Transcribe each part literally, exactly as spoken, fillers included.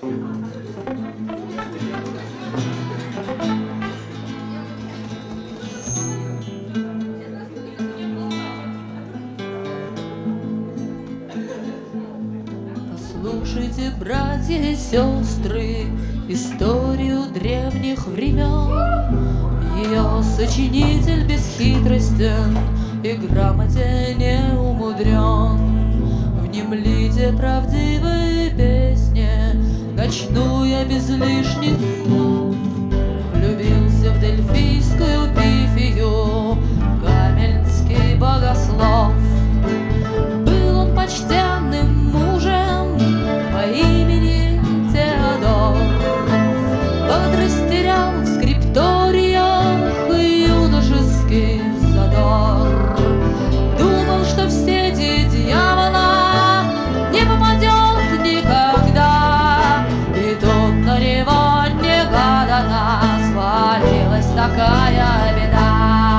Послушайте, братья и сестры, историю древних времен. Ее сочинитель бесхитростен и грамоте не умудрен. Внемлите правдивые песни, начну я без лишних слов. Влюбился в дельфийскую пифию гамельнский богослов. Был он почтенным мужем по имени Теодор. Подрастерял в скрипториях юношеский задор. Думал, что в сети дьявола не попадет никогда. И тут на него негаданно свалилась такая беда.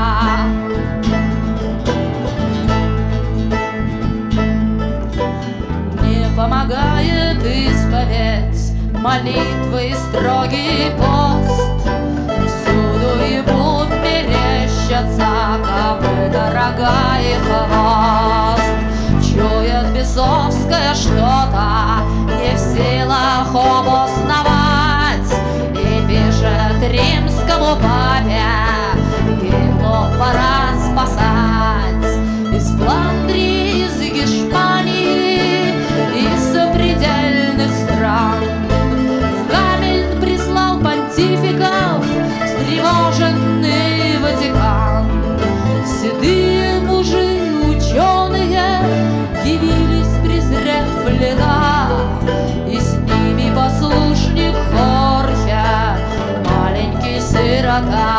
Не помогает исповедь, молитвы и строгий пост. Всюду ему мерещатся копыта, рога и хвост. Чует бесовское что-то, не в силах обосновать, и пишет римскому папе: гимну пора спасать. Из Фландрии, из Гешпании, из сопредельных стран в Гамельн прислал понтификов встревоженный Ватикан. Седые мужи ученые явились, презрев лета, и с ними послушник Хорхе, маленький сирота.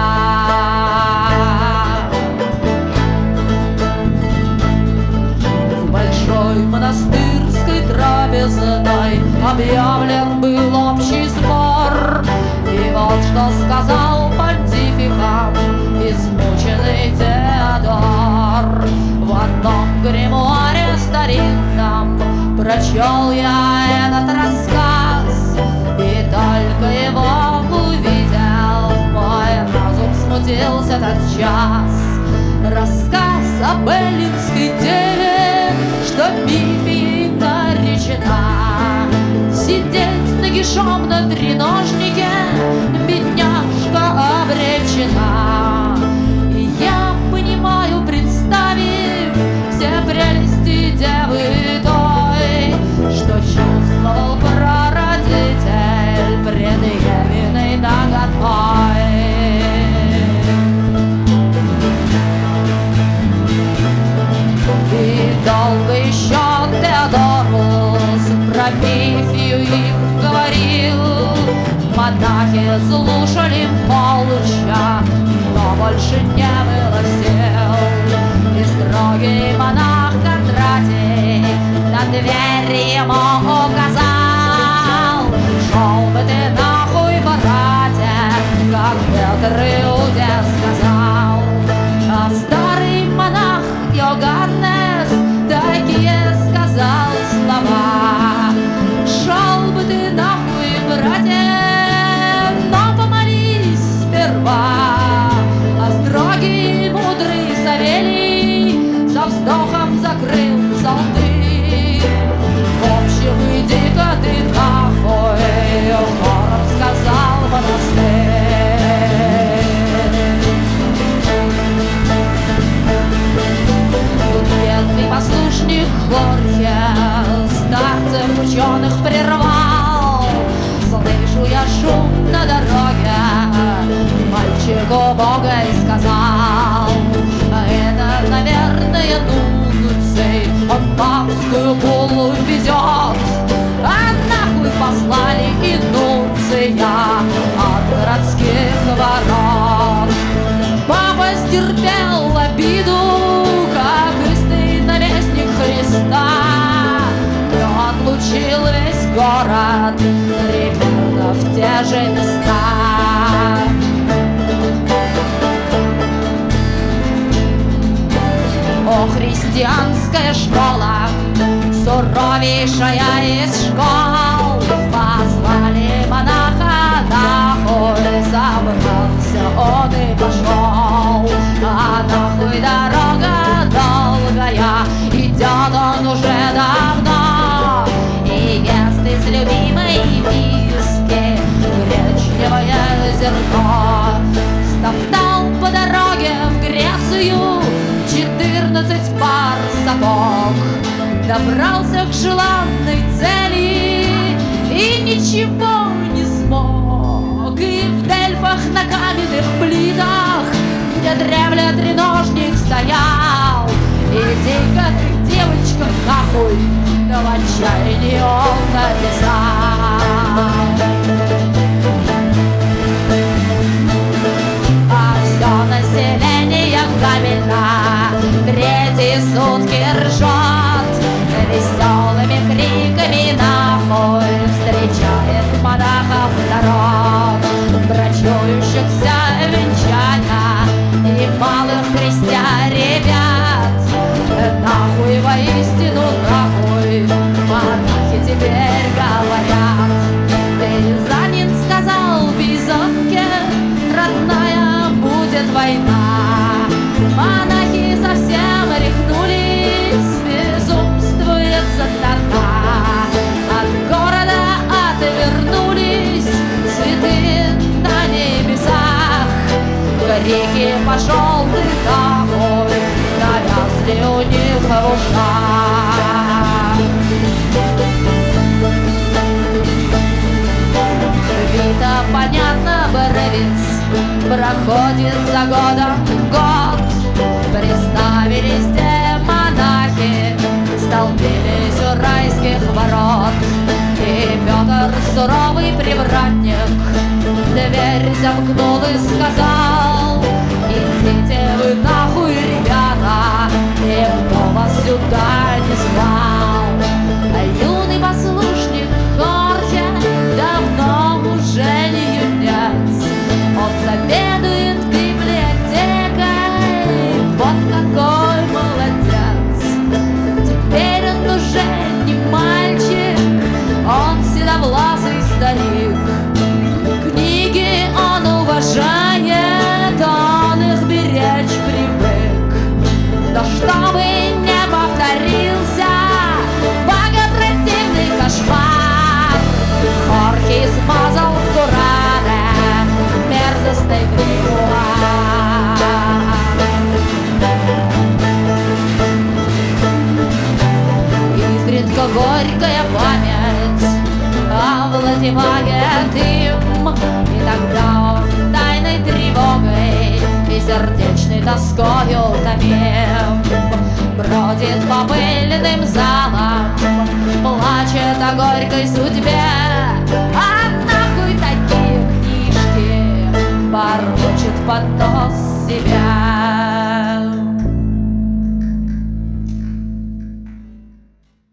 В большой монастырской трапезной объявлен был общий сбор. И вот что сказал понтификам измученный Теодор. В одном гримуаре старинном прочел я этот рассказ, и только его увидел, мой разум смутился тотчас. Рассказ об эллинской деве, что пифией наречена, сидеть нагишом на треножнике бедняжка обречена. И я понимаю, представив все прелести девы той, что чувствовал прародитель пред Евиной наготой. И долго еще Теодорус про пифию им говорил. Монахи слушали молча, но больше не было сил. И строгий монах Кондратий на дверь ему указал: шел бы ты нахуй, братья, как Петр Иуде сказал. А старый монах Йоганнес такие сказал слова: шел бы ты нахуй, братья, но помолись сперва. А строгий мудрый Савелий со вздохом закрыл псалтырь. В общем, иди-ка ты нахуй, хором сказал монастырь. Бедный послушник Хорхе старцев ученых прервал. Слышу я шум на дороге, мальчику Бога и сказал: это, наверное, Нунций, он папскую буллу везет. А нахуй послали и Нунция от городских ворот. Папа стерпел обиду, как истый наместник Христа, но отлучил весь город примерно в те же места. О, христианская школа, суровейшая из школ, по длиною четырнадцать пар сапог, добрался к желанной цели и ничего не смог. И в Дельфах на каменных плитах, где древля треножник стоял, иди-ка ты, девочка, нахуй, да в отчаянии он написал. А все население Гамельна третьи сутки ржет, веселыми криками нахуй встречает монахов народ, брачующихся венчания и малых крестьян ребят. Нахуй, воистину нахуй, монахи теперь говорят. Рязанин сказал Бизонке: родная, будет война. Монахи совсем рехнулись, безумствует сатана. От города отвернулись святые на небесах. Крики: пошел ты нахуй, навязли у них в ушах. Вита, понятно, Боровец проходит за годом год. Приставились те монахи, столпились у райских ворот. И Петр, суровый привратник, дверь замкнул и сказал: идите вы нахуй, ребята, никто вас сюда не звал. А юный послушник Хорхе давно уже не юнец, он заведует библиотекой, вот какой молодец. Теперь он уже не мальчик, он седовласый старик. Книги он уважает, он их беречь привык. Но чтобы не повторился богопротивный кошмар, Хорхе смазал в Коране мерзостный грimoire. Изредка горькая память овладевает им, и тогда он тайной тревогой и сердечной тоскою томим бродит по пыльным залам, плачет о горькой судьбе. А нахуй такие книжки, бормочет под нос себя.